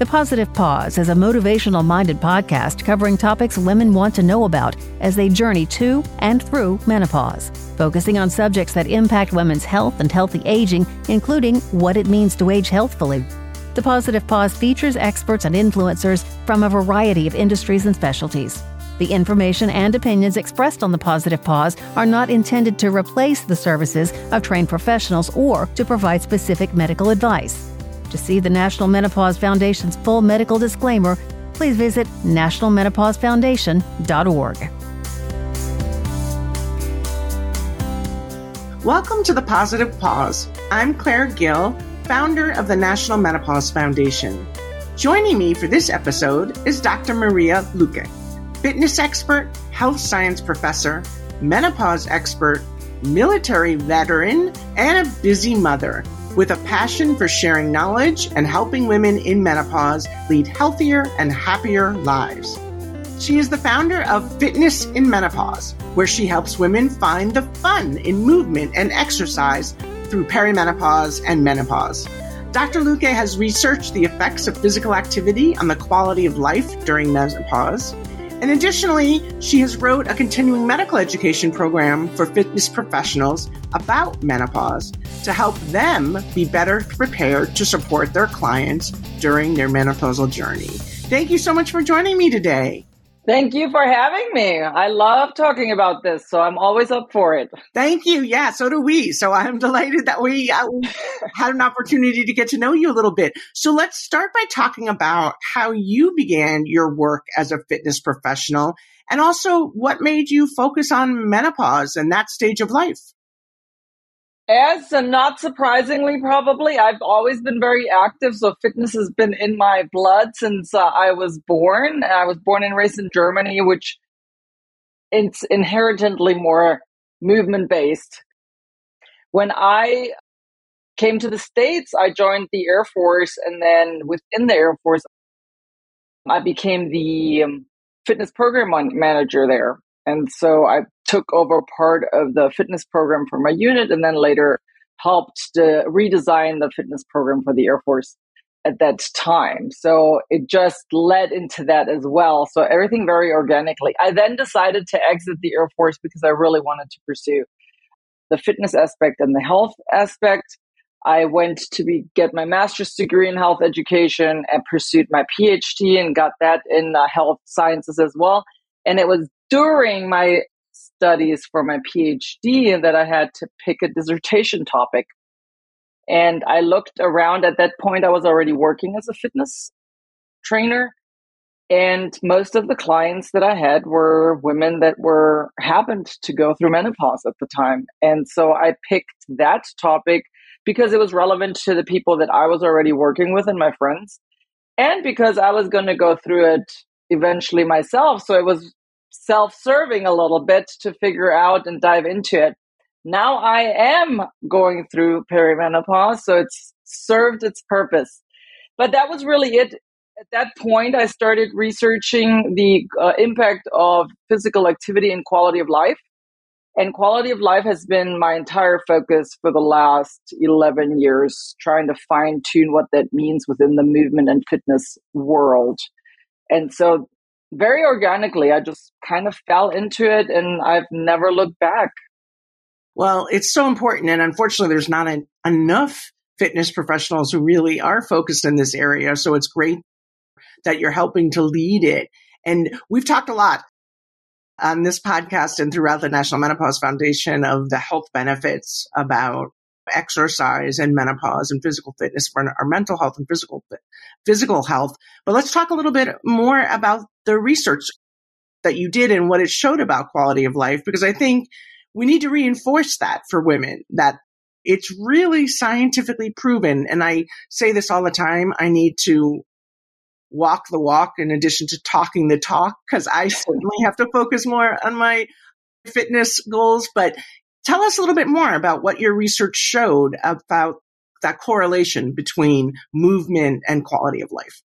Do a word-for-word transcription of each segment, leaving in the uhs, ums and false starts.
The Positive Pause is a motivational-minded podcast covering topics women want to know about as they journey to and through menopause, focusing on subjects that impact women's health and healthy aging, including what it means to age healthfully. The Positive Pause features experts and influencers from a variety of industries and specialties. The information and opinions expressed on The Positive Pause are not intended to replace the services of trained professionals or to provide specific medical advice. To see the National Menopause Foundation's full medical disclaimer, please visit national menopause foundation dot org. Welcome to The Positive Pause. I'm Claire Gill, founder of the National Menopause Foundation. Joining me for this episode is Doctor Maria Luque, fitness expert, health science professor, menopause expert, military veteran, and a busy mother with a passion for sharing knowledge and helping women in menopause lead healthier and happier lives. She is the founder of Fitness in Menopause, where she helps women find the fun in movement and exercise through perimenopause and menopause. Doctor Luque has researched the effects of physical activity on the quality of life during menopause. And additionally, she has wrote a continuing medical education program for fitness professionals about menopause to help them be better prepared to support their clients during their menopausal journey. Thank you so much for joining me today. Thank you for having me. I love talking about this, so I'm always up for it. Thank you. Yeah, so do we. So I'm delighted that we uh, had an opportunity to get to know you a little bit. So let's start by talking about how you began your work as a fitness professional and also what made you focus on menopause and that stage of life. As and not surprisingly, probably, I've always been very active. So fitness has been in my blood since uh, I was born. I was born and raised in Germany, which it's inherently more movement-based. When I came to the States, I joined the Air Force. And then within the Air Force, I became the um, fitness program manager there. And so I took over part of the fitness program for my unit and then later helped to redesign the fitness program for the Air Force at that time. So it just led into that as well. So everything very organically. I then decided to exit the Air Force because I really wanted to pursue the fitness aspect and the health aspect. I went to be, get my master's degree in health education and pursued my PhD and got that in uh, health sciences as well. And it was during my studies for my PhD that I had to pick a dissertation topic. And I looked around. At that point, I was already working as a fitness trainer. And most of the clients that I had were women that were happened to go through menopause at the time. And so I picked that topic because it was relevant to the people that I was already working with and my friends. And because I was going to go through it eventually myself. So it was self-serving a little bit to figure out and dive into it. Now I am going through perimenopause, so it's served its purpose. But that was really it. At that point, I started researching the uh, impact of physical activity and quality of life. And quality of life has been my entire focus for the last eleven years, trying to fine-tune what that means within the movement and fitness world. And so very organically, I just kind of fell into it and I've never looked back. Well, it's so important. And unfortunately, there's not an, enough fitness professionals who really are focused in this area. So it's great that you're helping to lead it. And we've talked a lot on this podcast and throughout the National Menopause Foundation of the health benefits about exercise and menopause and physical fitness for our mental health and physical physical health. But let's talk a little bit more about the research that you did and what it showed about quality of life, because I think we need to reinforce that for women, that it's really scientifically proven. And I say this all the time, I need to walk the walk in addition to talking the talk, because I certainly have to focus more on my fitness goals. But tell us a little bit more about what your research showed about that correlation between movement and quality of life.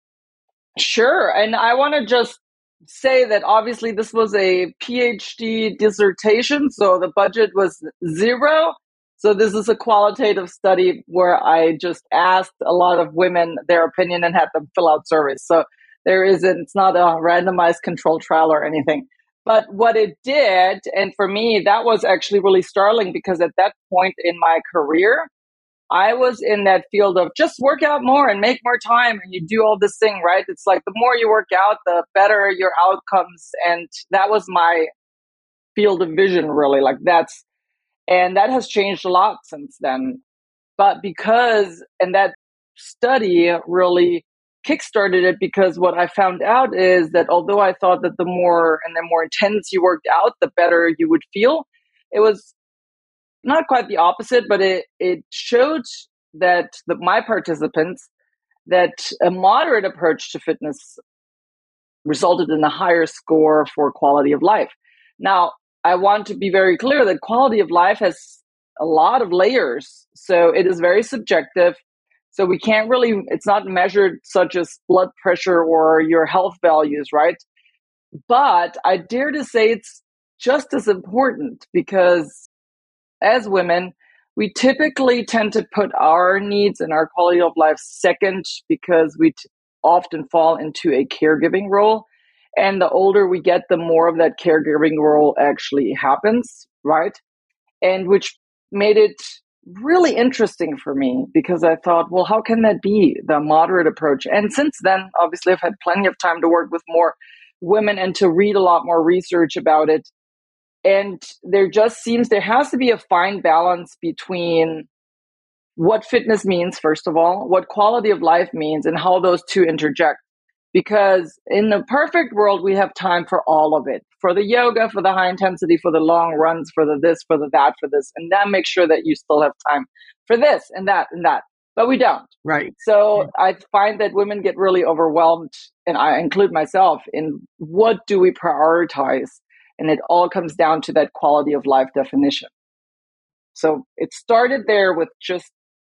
Sure. And I want to just say that obviously this was a PhD dissertation, so the budget was zero. So this is a qualitative study where I just asked a lot of women their opinion and had them fill out surveys. So there isn't, it's not a randomized controlled trial or anything. But what it did, and for me, that was actually really startling, because at that point in my career, I was in that field of just work out more and make more time, and you do all this thing, right? It's like the more you work out, the better your outcomes. And that was my field of vision, really. Like that's, and that has changed a lot since then. But because, and that study really kickstarted it, because what I found out is that although I thought that the more and the more intense you worked out, the better you would feel, it was not quite the opposite, but it, it showed that the, my participants, that a moderate approach to fitness resulted in a higher score for quality of life. Now, I want to be very clear that quality of life has a lot of layers. So it is very subjective. So we can't really, it's not measured such as blood pressure or your health values, right? But I dare to say it's just as important, because as women, we typically tend to put our needs and our quality of life second, because we t- often fall into a caregiving role. And the older we get, the more of that caregiving role actually happens, right? And which made it really interesting for me, because I thought, well, how can that be, the moderate approach? And since then, obviously, I've had plenty of time to work with more women and to read a lot more research about it. And there just seems, there has to be a fine balance between what fitness means, first of all, what quality of life means, and how those two interject. Because in the perfect world, we have time for all of it, for the yoga, for the high intensity, for the long runs, for the this, for the that, for this. And that makes sure that you still have time for this and that and that. But we don't. Right. So I find that women get really overwhelmed, and I include myself, in what do we prioritize? And it all comes down to that quality of life definition. So it started there with just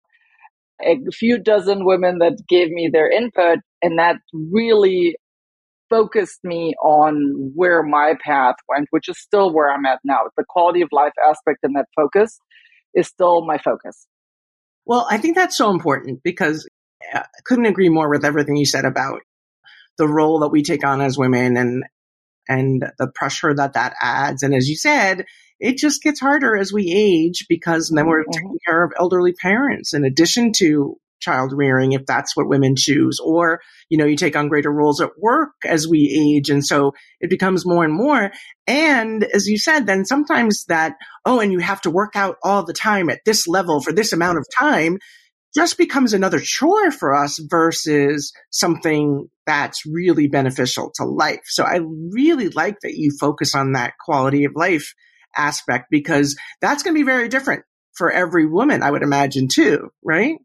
a few dozen women that gave me their input, and that really focused me on where my path went, which is still where I'm at now. The quality of life aspect and that focus is still my focus. Well, I think that's so important, because I couldn't agree more with everything you said about the role that we take on as women, and and the pressure that that adds. And as you said, it just gets harder as we age, because then we're mm-hmm. taking care of elderly parents in addition to child rearing, if that's what women choose. Or, you know, you take on greater roles at work as we age. And so it becomes more and more. And as you said, then sometimes that, oh, and you have to work out all the time at this level for this amount of time, just becomes another chore for us versus something that's really beneficial to life. So I really like that you focus on that quality of life aspect, because that's going to be very different for every woman, I would imagine, too, right?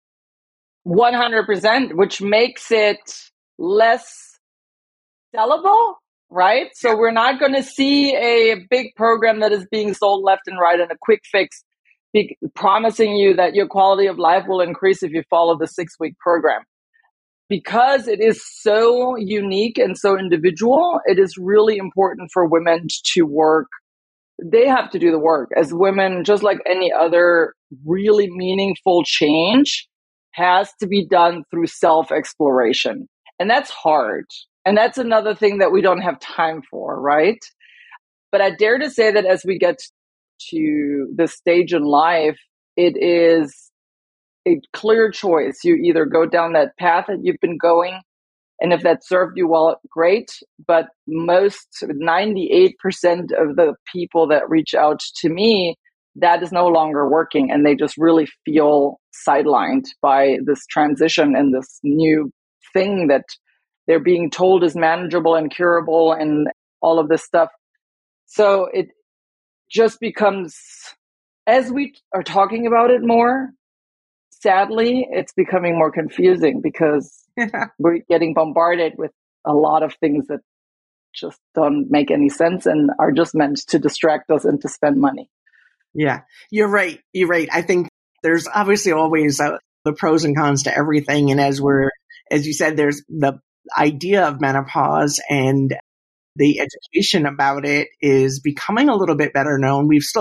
one hundred percent, which makes it less sellable, right? So we're not going to see a big program that is being sold left and right and a quick fix be promising you that your quality of life will increase if you follow the six-week program. Because it is so unique and so individual, it is really important for women to work. They have to do the work. As women, just like any other really meaningful change, has to be done through self-exploration. And that's hard. And that's another thing that we don't have time for, right? But I dare to say that as we get to this stage in life, it is a clear choice. You either go down that path that you've been going, and if that served you well, great. But most, ninety-eight percent of the people that reach out to me, that is no longer working, and they just really feel sidelined by this transition and this new thing that they're being told is manageable and curable and all of this stuff. So it just becomes, as we are talking about it more, sadly, it's becoming more confusing, because yeah. we're getting bombarded with a lot of things that just don't make any sense and are just meant to distract us and to spend money. Yeah, you're right. You're right. I think there's obviously always uh, the pros and cons to everything. And as we're, as you said, there's the idea of menopause, and the education about it is becoming a little bit better known. We still have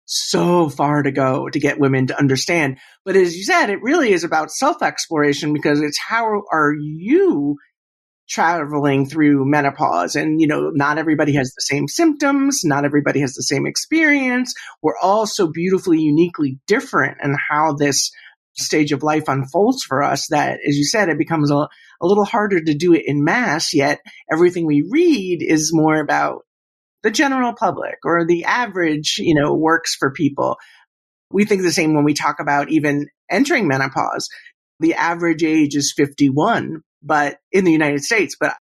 so far to go to get women to understand. But as you said, it really is about self-exploration, because it's how are you traveling through menopause? And, you know, not everybody has the same symptoms. Not everybody has the same experience. We're all so beautifully, uniquely different in how this stage of life unfolds for us that, as you said, it becomes a, a little harder to do it in mass, yet everything we read is more about the general public or the average, you know, works for people. We think the same when we talk about even entering menopause. The average age is fifty-one, but in the United States, but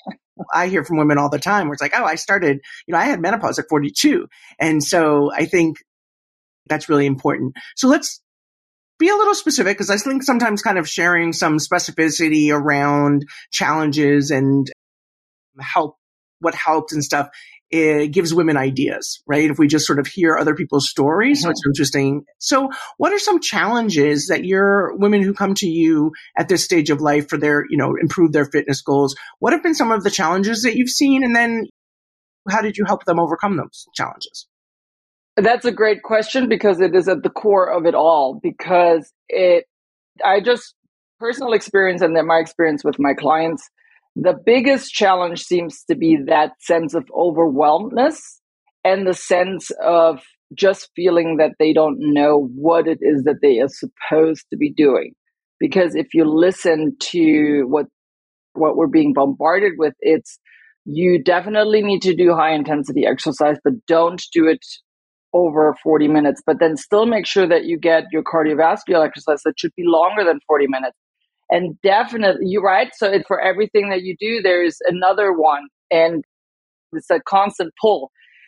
I hear from women all the time where it's like, oh, I started, you know, I had menopause at forty-two. And so I think that's really important. So let's be a little specific, because I think sometimes kind of sharing some specificity around challenges and help, what helped and stuff, it gives women ideas, right? If we just sort of hear other people's stories. Mm-hmm. So it's interesting. So what are some challenges that your women who come to you at this stage of life for their, you know, improve their fitness goals? What have been some of the challenges that you've seen? And then how did you help them overcome those challenges? That's a great question, because it is at the core of it all, because it, I just personal experience and then my experience with my clients, the biggest challenge seems to be that sense of overwhelmedness and the sense of just feeling that they don't know what it is that they are supposed to be doing. Because if you listen to what what we're being bombarded with, it's you definitely need to do high intensity exercise, but don't do it over forty minutes, but then still make sure that you get your cardiovascular exercise that should be longer than forty minutes. And definitely, you're right. So it, for everything that you do, there's another one. And it's a constant pull.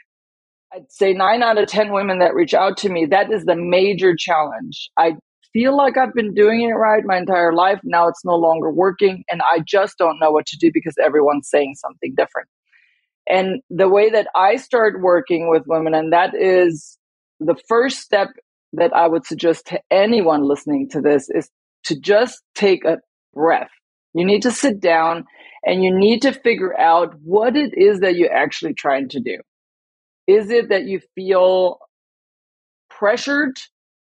I'd say nine out of ten women that reach out to me, that is the major challenge. I feel like I've been doing it right my entire life. Now it's no longer working. And I just don't know what to do because everyone's saying something different. And the way that I start working with women, and that is the first step that I would suggest to anyone listening to this, is to just take a breath. You need to sit down and you need to figure out what it is that you're actually trying to do. Is it that you feel pressured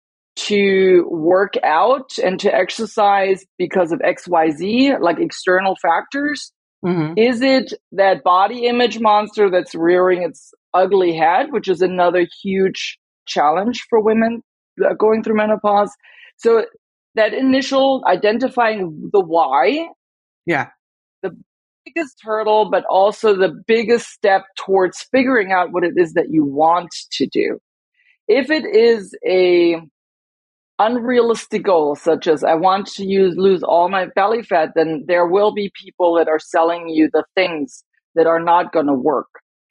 to work out and to exercise because of X Y Z, like external factors? Mm-hmm. Is it that body image monster that's rearing its ugly head, which is another huge challenge for women going through menopause? So that initial identifying the why, yeah, the biggest hurdle, but also the biggest step towards figuring out what it is that you want to do. If it is a unrealistic goal, such as I want to use lose all my belly fat, then there will be people that are selling you the things that are not going to work.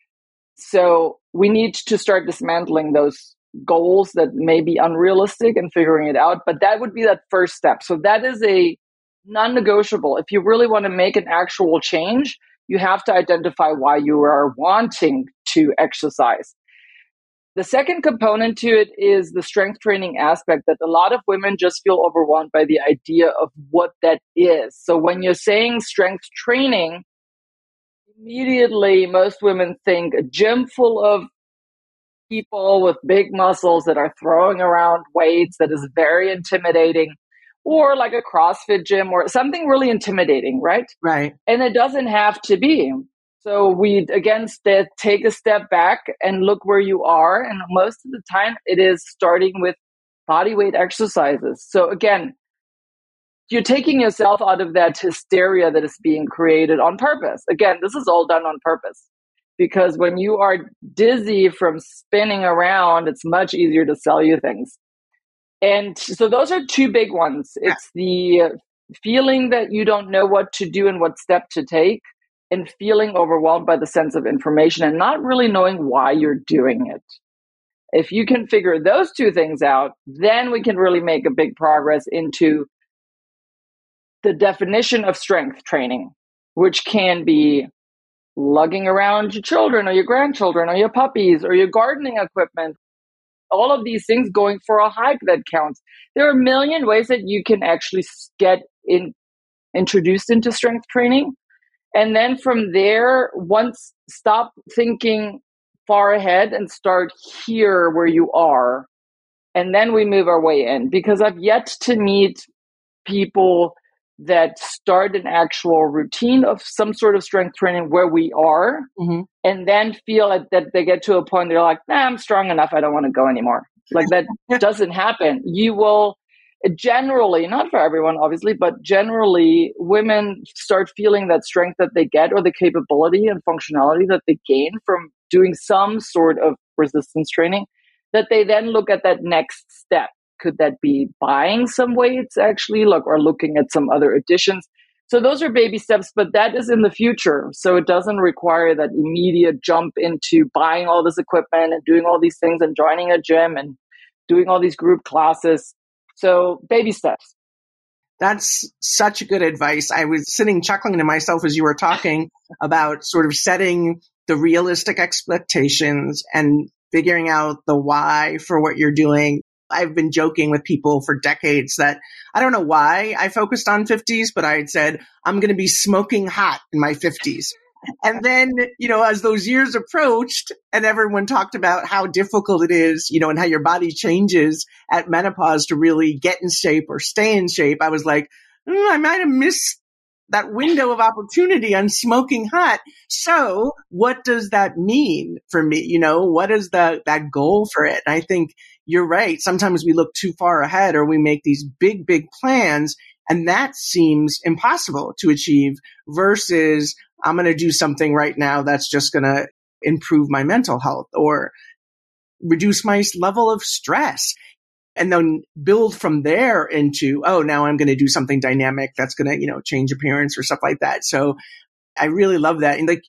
So we need to start dismantling those goals that may be unrealistic and figuring it out. But that would be that first step. So that is a non-negotiable. If you really want to make an actual change, you have to identify why you are wanting to exercise. The second component to it is the strength training aspect, that a lot of women just feel overwhelmed by the idea of what that is. So when you're saying strength training, immediately most women think a gym full of people with big muscles that are throwing around weights that is very intimidating, or like a CrossFit gym or something really intimidating, right? Right. And it doesn't have to be. So we, again, st- take a step back and look where you are. And most of the time, it is starting with body weight exercises. So again, you're taking yourself out of that hysteria that is being created on purpose. Again, this is all done on purpose. Because when you are dizzy from spinning around, it's much easier to sell you things. And so those are two big ones. It's the feeling that you don't know what to do and what step to take, and feeling overwhelmed by the sense of information and not really knowing why you're doing it. If you can figure those two things out, then we can really make a big progress into the definition of strength training, which can be lugging around your children or your grandchildren or your puppies or your gardening equipment. All of these things, going for a hike that counts. There are a million ways that you can actually get in, introduced into strength training. And then from there, once stop thinking far ahead and start here where you are. And then we move our way in, because I've yet to meet people that start an actual routine of some sort of strength training where we are, mm-hmm. and then feel like that they get to a point they're like, nah, I'm strong enough, I don't want to go anymore. Like that doesn't happen. You will generally, not for everyone obviously, but generally women start feeling that strength that they get, or the capability and functionality that they gain from doing some sort of resistance training, that they then look at that next step. Could that be buying some weights actually, look, or looking at some other additions? So those are baby steps, but that is in the future. So it doesn't require that immediate jump into buying all this equipment and doing all these things and joining a gym and doing all these group classes. So baby steps. That's such good advice. I was sitting chuckling to myself as you were talking about sort of setting the realistic expectations and figuring out the why for what you're doing. I've been joking with people for decades that I don't know why I focused on fifties, but I had said, I'm going to be smoking hot in my fifties. And then, you know, as those years approached and everyone talked about how difficult it is, you know, and how your body changes at menopause to really get in shape or stay in shape, I was like, mm, I might have missed that window of opportunity on smoking hot. So what does that mean for me? You know, what is the, that goal for it? And I think you're right. Sometimes we look too far ahead, or we make these big, big plans, and that seems impossible to achieve, versus I'm going to do something right now that's just going to improve my mental health or reduce my level of stress. And then build from there into, oh, now I'm going to do something dynamic that's going to, you know, change appearance or stuff like that. So I really love that. And like,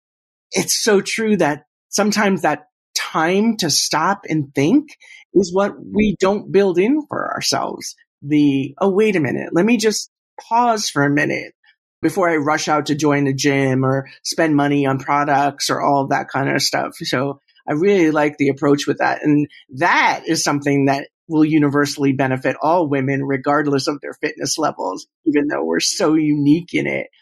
it's so true that sometimes that time to stop and think is what we don't build in for ourselves. The, oh, wait a minute, let me just pause for a minute before I rush out to join a gym or spend money on products or all of that kind of stuff. So I really like the approach with that. And that is something that will universally benefit all women, regardless of their fitness levels, even though we're so unique in it.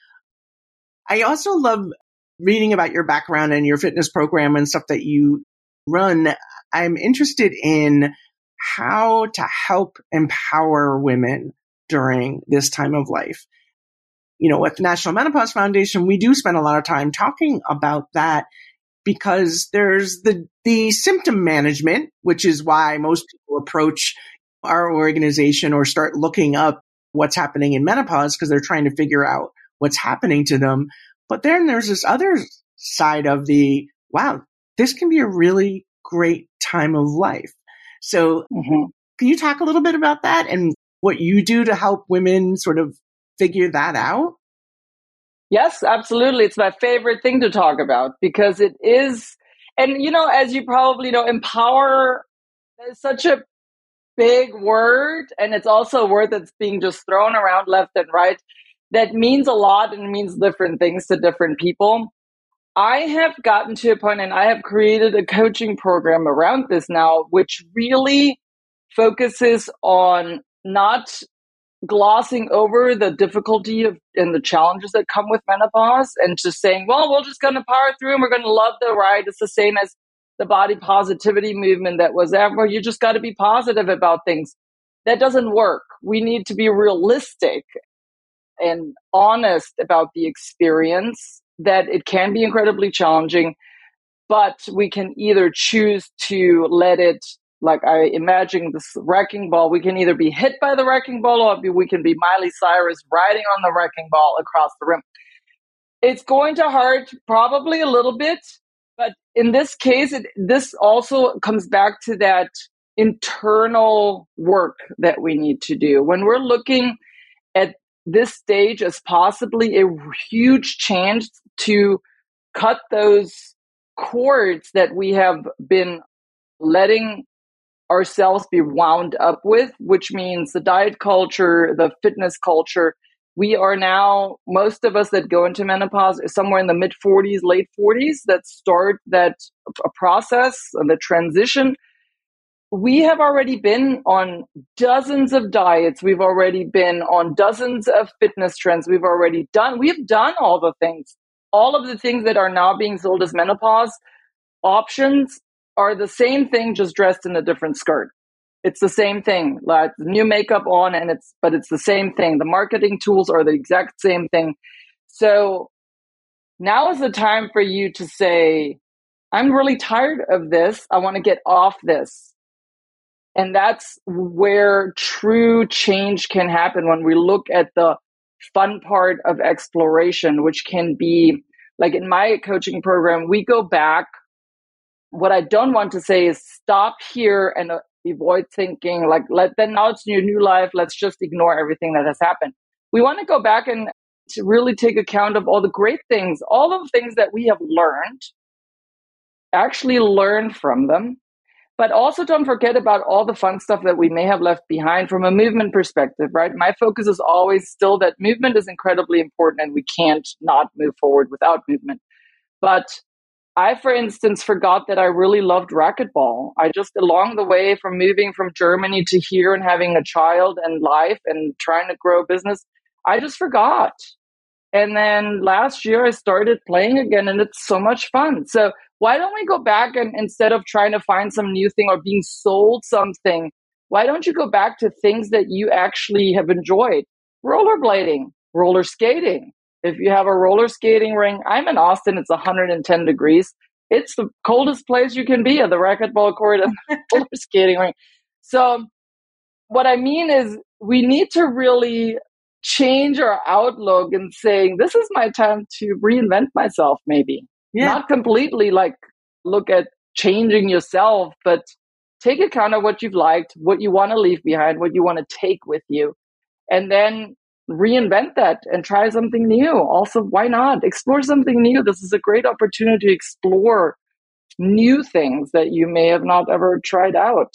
I also love reading about your background and your fitness program and stuff that you run. I'm interested in how to help empower women during this time of life. You know, with the National Menopause Foundation, we do spend a lot of time talking about that, because there's the, the symptom management, which is why most people approach our organization or start looking up what's happening in menopause, because they're trying to figure out what's happening to them. But then there's this other side of the, wow, this can be a really great time of life. So mm-hmm. Can you talk a little bit about that and what you do to help women sort of figure that out? Yes, absolutely. It's my favorite thing to talk about, because it is, and you know, as you probably know, empower is such a big word, and it's also a word that's being just thrown around left and right. That means a lot and means different things to different people. I have gotten to a point, and I have created a coaching program around this now, which really focuses on not glossing over the difficulty of and the challenges that come with menopause, and just saying, well, we're just going to power through and we're going to love the ride. It's the same as the body positivity movement that was ever. You just got to be positive about things. That doesn't work. We need to be realistic and honest about the experience, that it can be incredibly challenging, but we can either choose to let it, like I imagine this wrecking ball, we can either be hit by the wrecking ball, or we can be Miley Cyrus riding on the wrecking ball across the room. It's going to hurt probably a little bit, but in this case, it, this also comes back to that internal work that we need to do. When we're looking at this stage as possibly a huge chance to cut those cords that we have been letting ourselves be wound up with, which means the diet culture, the fitness culture. We are now, most of us that go into menopause is somewhere in the mid forties, late forties, that start that a process and the transition. We have already been on dozens of diets. We've already been on dozens of fitness trends. We've already done, we've done all the things, all of the things that are now being sold as menopause. options are the same thing, just dressed in a different skirt. It's the same thing, like new makeup on, and it's but it's the same thing. The marketing tools are the exact same thing. So now is the time for you to say, I'm really tired of this. I want to get off this. And that's where true change can happen, when we look at the fun part of exploration, which can be like in my coaching program, we go back. What I don't want to say is stop here and uh, avoid thinking like, let then now it's your new life. Let's just ignore everything that has happened. We want to go back and to really take account of all the great things, all the things that we have learned, actually learn from them. But also don't forget about all the fun stuff that we may have left behind from a movement perspective, right? My focus is always still that movement is incredibly important and we can't not move forward without movement. But I, for instance, forgot that I really loved racquetball. I just, along the way from moving from Germany to here and having a child and life and trying to grow a business, I just forgot. And then last year I started playing again and it's so much fun. So why don't we go back and instead of trying to find some new thing or being sold something, why don't you go back to things that you actually have enjoyed? Rollerblading, roller skating. If you have a roller skating ring, I'm in Austin, it's one hundred ten degrees. It's the coldest place you can be at the racquetball court and the roller skating ring. So what I mean is we need to really change our outlook and saying, this is my time to reinvent myself, maybe. Yeah. Not completely like look at changing yourself, but take account of what you've liked, what you want to leave behind, what you want to take with you, and then reinvent that and try something new. Also, why not explore something new? This is a great opportunity to explore new things that you may have not ever tried out.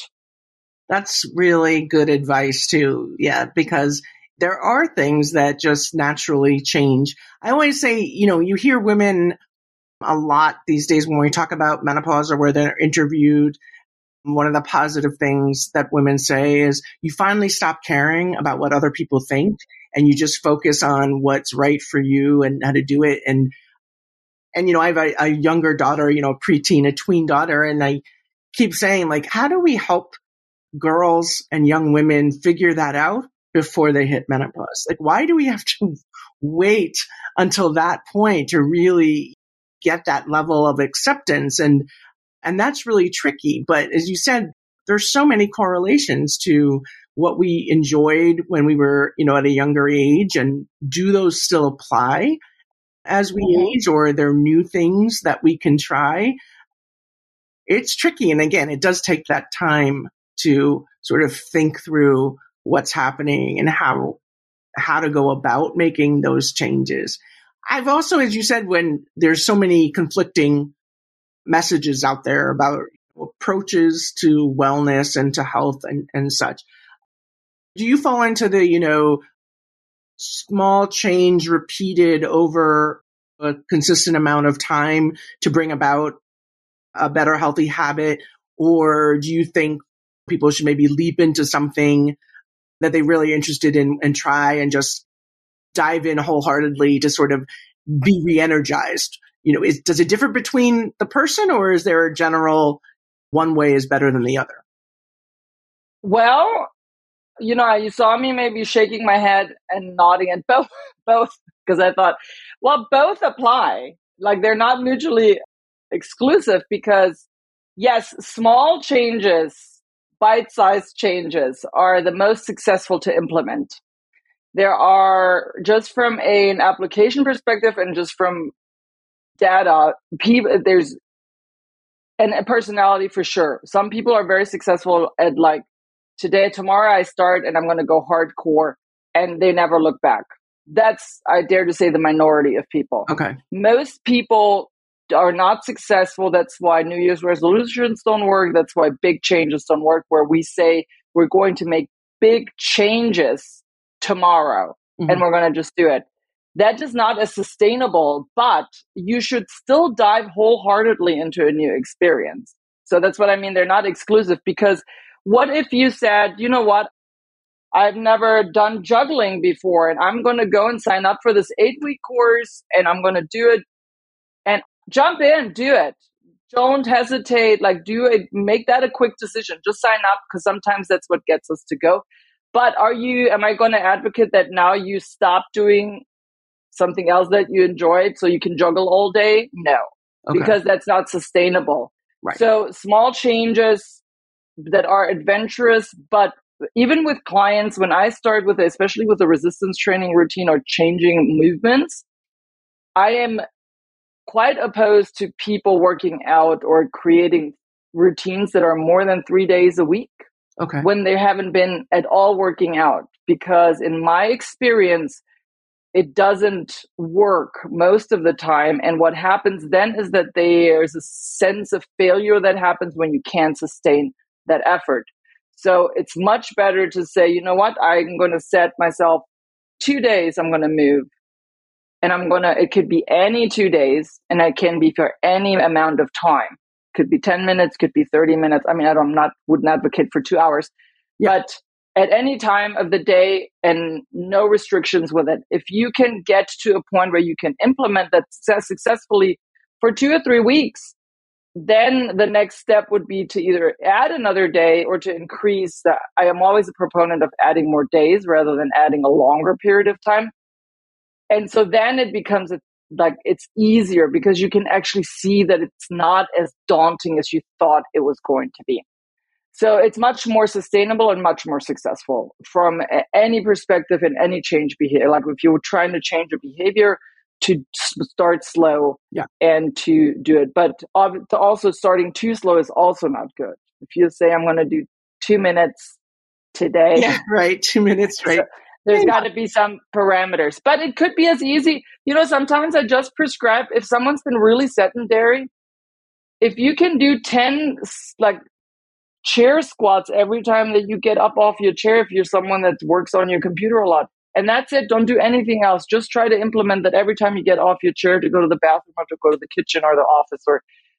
That's really good advice too. Yeah, because there are things that just naturally change. I always say, you know, you hear women a lot these days when we talk about menopause or where they're interviewed. One of the positive things that women say is you finally stop caring about what other people think and you just focus on what's right for you and how to do it. And, and, you know, I have a, a younger daughter, you know, a preteen, a tween daughter. And I keep saying, like, how do we help girls and young women figure that out before they hit menopause? Like, why do we have to wait until that point to really get that level of acceptance? And, and that's really tricky. But as you said, there's so many correlations to what we enjoyed when we were, you know, at a younger age. And do those still apply as we mm-hmm. age, or are there new things that we can try? It's tricky. And again, it does take that time to sort of think through what's happening and how, how to go about making those changes. I've also, as you said, when there's so many conflicting messages out there about approaches to wellness and to health and, and such, do you fall into the, you know, small change repeated over a consistent amount of time to bring about a better healthy habit? Or do you think people should maybe leap into something that they're really interested in and try and just dive in wholeheartedly to sort of be re-energized? You know, is, does it differ between the person, or is there a general one way is better than the other? Well, you know, you saw me maybe shaking my head and nodding at both, both, because I thought, well, both apply. Like they're not mutually exclusive because yes, small changes, bite-sized changes are the most successful to implement. There are, just from a, an application perspective and just from data, people, there's and a personality for sure. Some people are very successful at like, today, tomorrow I start and I'm going to go hardcore, and they never look back. That's, I dare to say, the minority of people. Okay. Most people are not successful. That's why New Year's resolutions don't work. That's why big changes don't work, where we say we're going to make big changes tomorrow mm-hmm. and we're going to just do it. That is not as sustainable, but you should still dive wholeheartedly into a new experience. So that's what I mean. They're not exclusive, because what if you said, you know what, I've never done juggling before and I'm going to go and sign up for this eight week course and I'm going to do it and jump in, do it. don't hesitate. Like, do it, make that a quick decision. Just sign up, because sometimes that's what gets us to go. But are you, am I going to advocate that now you stop doing something else that you enjoyed so you can juggle all day? No, okay. Because that's not sustainable. Right. So small changes that are adventurous, but even with clients, when I start with, especially with the resistance training routine or changing movements, I am quite opposed to people working out or creating routines that are more than three days a week. Okay. When they haven't been at all working out, because in my experience, it doesn't work most of the time. And what happens then is that there's a sense of failure that happens when you can't sustain that effort. So it's much better to say, you know what, I'm going to set myself two days, I'm going to move. And I'm going to, it could be any two days, and it can be for any amount of time. Could be ten minutes, could be thirty minutes. I mean, I don't, not, wouldn't advocate for two hours, yeah. But at any time of the day and no restrictions with it. If you can get to a point where you can implement that successfully for two or three weeks, then the next step would be to either add another day or to increase that. I am always a proponent of adding more days rather than adding a longer period of time. And so then it becomes a, like it's easier because you can actually see that it's not as daunting as you thought it was going to be. So it's much more sustainable and much more successful from any perspective and any change behavior. Like if you were trying to change a behavior, to start slow, yeah. and to do it. But also starting too slow is also not good. If you say, I'm going to do two minutes today. Yeah, right. Two minutes, right. So there's yeah. got to be some parameters. But it could be as easy. You know, sometimes I just prescribe, if someone's been really sedentary, if you can do ten like chair squats every time that you get up off your chair, if you're someone that works on your computer a lot, and that's it. Don't do anything else. Just try to implement that every time you get off your chair to go to the bathroom or to go to the kitchen or the office, or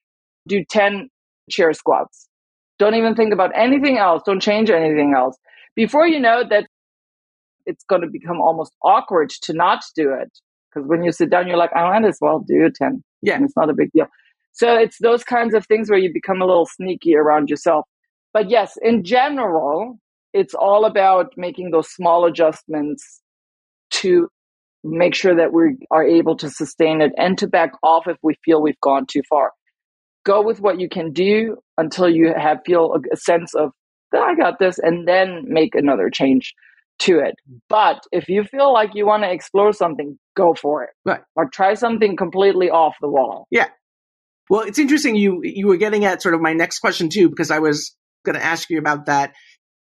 do ten chair squats. Don't even think about anything else. Don't change anything else. Before you know that, it's going to become almost awkward to not do it. Because when you sit down, you're like, I might as well do ten. Yeah. And it's not a big deal. So it's those kinds of things where you become a little sneaky around yourself. But yes, in general, it's all about making those small adjustments to make sure that we are able to sustain it and to back off if we feel we've gone too far. Go with what you can do until you have feel a, a sense of, I got this, and then make another change to it. But if you feel like you want to explore something, go for it. Right. Or try something completely off the wall. Yeah. Well, it's interesting. You, you were getting at sort of my next question too, because I was going to ask you about that.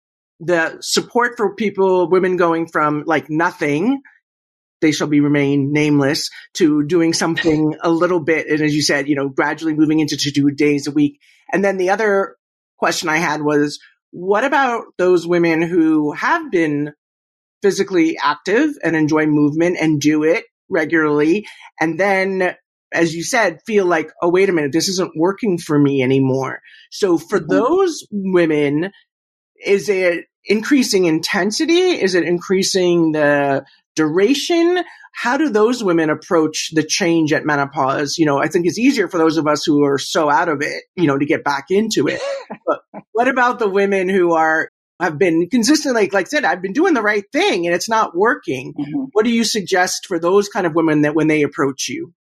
The support for people, women going from like nothing, they shall be remain nameless, to doing something a little bit. And as you said, you know, gradually moving into two days a week. And then the other question I had was, what about those women who have been physically active and enjoy movement and do it regularly, and then, as you said, feel like, oh, wait a minute, this isn't working for me anymore. So for mm-hmm. those women, is it increasing intensity? Is it increasing the duration? How do those women approach the change at menopause? You know, I think it's easier for those of us who are so out of it, you know, to get back into it. But what about the women who are, have been consistently, like I said, I've been doing the right thing and it's not working. Mm-hmm. What do you suggest for those kind of women that when they approach you?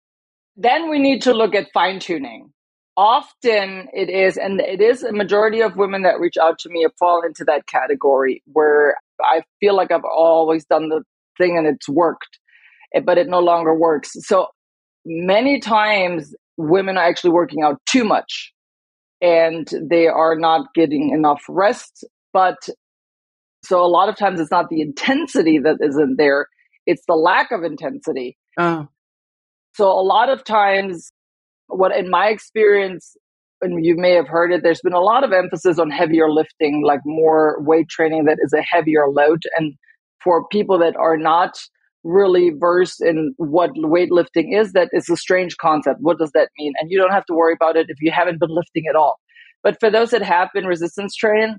Then we need to look at fine tuning. Often it is, and it is a majority of women that reach out to me fall into that category where I feel like I've always done the thing and it's worked, but it no longer works. So many times women are actually working out too much and they are not getting enough rest. But so a lot of times it's not the intensity that isn't there, it's the lack of intensity. Oh. So a lot of times, what in my experience, and you may have heard it, there's been a lot of emphasis on heavier lifting, like more weight training that is a heavier load. And for people that are not really versed in what weightlifting is, that is a strange concept. What does that mean? And you don't have to worry about it if you haven't been lifting at all. But for those that have been resistance training,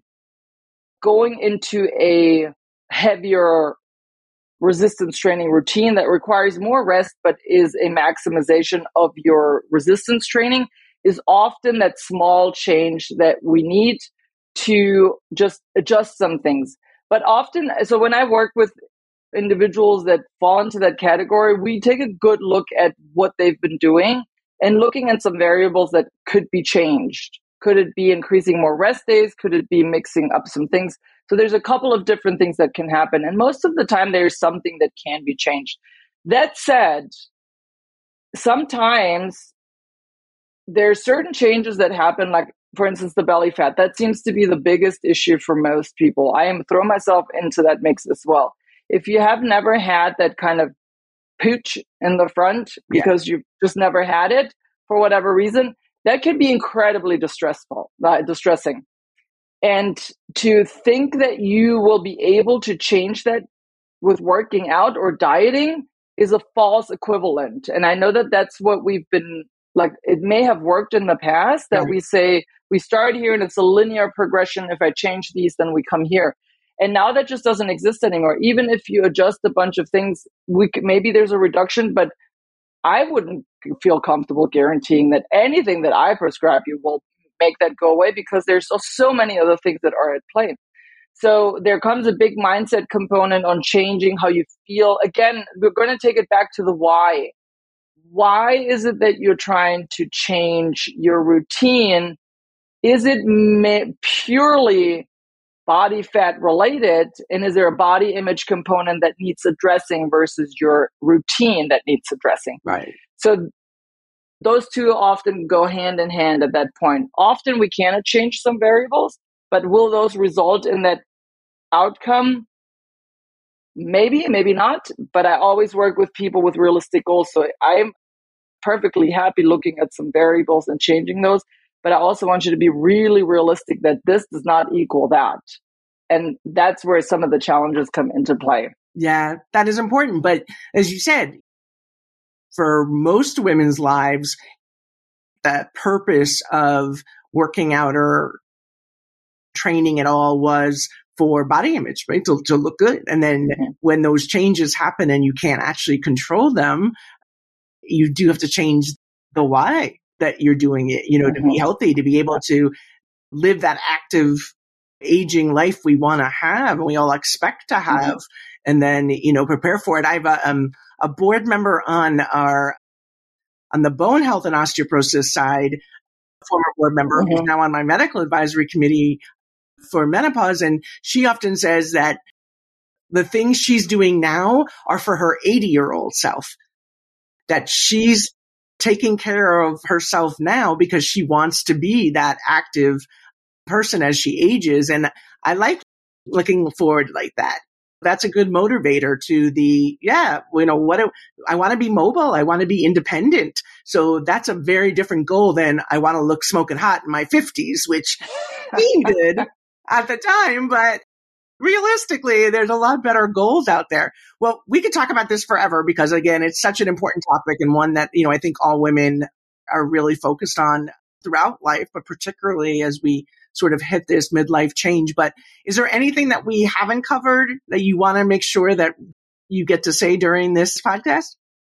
going into a heavier resistance training routine that requires more rest, but is a maximization of your resistance training, is often that small change that we need to just adjust some things. But often, so when I work with individuals that fall into that category, we take a good look at what they've been doing and looking at some variables that could be changed. Could it be increasing more rest days? Could it be mixing up some things? So there's a couple of different things that can happen. And most of the time, there's something that can be changed. That said, sometimes there are certain changes that happen, like, for instance, the belly fat. That seems to be the biggest issue for most people. I am throwing myself into that mix as well. If you have never had that kind of pooch in the front because yeah. you've just never had it for whatever reason, that can be incredibly distressful, uh, distressing. And to think that you will be able to change that with working out or dieting is a false equivalent. And I know that that's what we've been, like, it may have worked in the past that right. we say, we start here and it's a linear progression. If I change these, then we come here. And now that just doesn't exist anymore. Even if you adjust a bunch of things, we could, maybe there's a reduction, but I wouldn't feel comfortable guaranteeing that anything that I prescribe you will make that go away, because there's so, so many other things that are at play. So there comes a big mindset component on changing how you feel. Again, we're going to take it back to the why. Why is it that you're trying to change your routine? Is it ma- purely body fat related? And is there a body image component that needs addressing versus your routine that needs addressing? Right. So those two often go hand in hand at that point. Often we cannot change some variables, but will those result in that outcome? Maybe, maybe not. But I always work with people with realistic goals. So I'm perfectly happy looking at some variables and changing those. But I also want you to be really realistic that this does not equal that. And that's where some of the challenges come into play. Yeah, that is important. But as you said, for most women's lives, the purpose of working out or training at all was for body image, right? To, to look good. And then mm-hmm. when those changes happen and you can't actually control them, you do have to change the why that you're doing it, you know, mm-hmm. to be healthy, to be able to live that active aging life we want to have and we all expect to have, mm-hmm. and then, you know, prepare for it. I have a, um, a board member on our, on the bone health and osteoporosis side, a former board member mm-hmm. who's now on my medical advisory committee for menopause. And she often says that the things she's doing now are for her eighty year old self, that she's taking care of herself now because she wants to be that active person as she ages. And I like looking forward like that. That's a good motivator to the, yeah, you know, what do, I want to be mobile. I want to be independent. So that's a very different goal than I want to look smoking hot in my fifties, which seemed good at the time, but realistically, there's a lot better goals out there. Well, we could talk about this forever because, again, it's such an important topic and one that, you know, I think all women are really focused on throughout life, but particularly as we sort of hit this midlife change. But is there anything that we haven't covered that you want to make sure that you get to say during this podcast?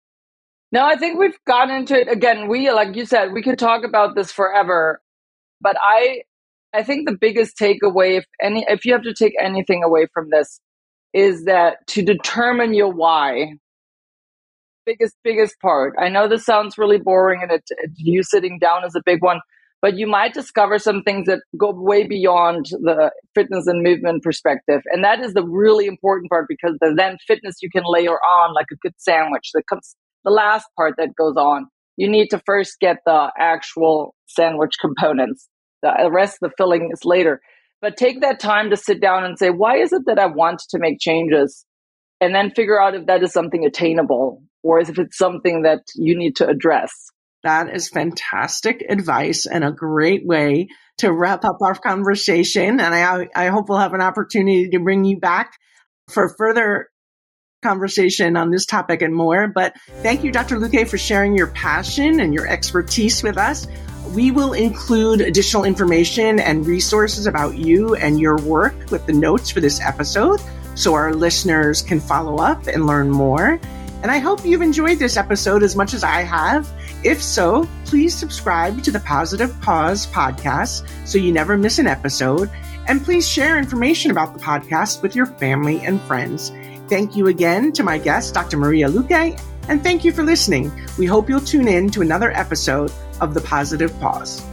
No, I think we've gotten into it. Again, we, like you said, we could talk about this forever, but I, I think the biggest takeaway, if any, if you have to take anything away from this, is that to determine your why, biggest, biggest part. I know this sounds really boring and it, it, you sitting down is a big one, but you might discover some things that go way beyond the fitness and movement perspective. And that is the really important part, because the then fitness you can layer on like a good sandwich. That comes the last part that goes on. You need to first get the actual sandwich components. The rest of the filling is later. But take that time to sit down and say, why is it that I want to make changes? And then figure out if that is something attainable or if it's something that you need to address. That is fantastic advice and a great way to wrap up our conversation. And I, I hope we'll have an opportunity to bring you back for further conversation on this topic and more. But thank you, Doctor Luque, for sharing your passion and your expertise with us. We will include additional information and resources about you and your work with the notes for this episode, so our listeners can follow up and learn more. And I hope you've enjoyed this episode as much as I have. If so, please subscribe to the Positive Pause podcast so you never miss an episode. And please share information about the podcast with your family and friends. Thank you again to my guest, Doctor Maria Luque, and thank you for listening. We hope you'll tune in to another episode of The Positive Pause.